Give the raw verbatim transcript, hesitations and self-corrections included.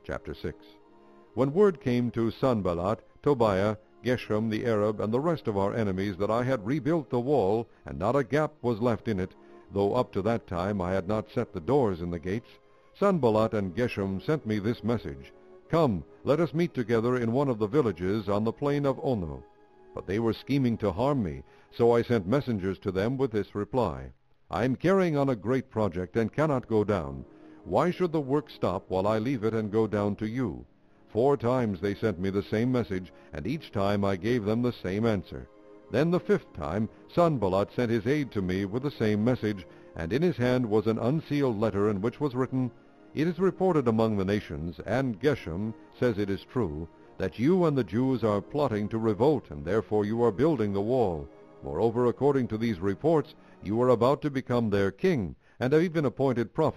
Chapter six. When word came to Sanballat, Tobiah, Geshem the Arab, and the rest of our enemies that I had rebuilt the wall, and not a gap was left in it, though up to that time I had not set the doors in the gates, Sanballat and Geshem sent me this message, Come, let us meet together in one of the villages on the plain of Ono. But they were scheming to harm me, so I sent messengers to them with this reply, I am carrying on a great project and cannot go down. Why should the work stop while I leave it and go down to you? Four times they sent me the same message, and each time I gave them the same answer. Then the fifth time Sanballat sent his aide to me with the same message, and in his hand was an unsealed letter in which was written, It is reported among the nations, and Geshem says it is true, that you and the Jews are plotting to revolt, and therefore you are building the wall. Moreover, according to these reports, you are about to become their king, and have even appointed prophets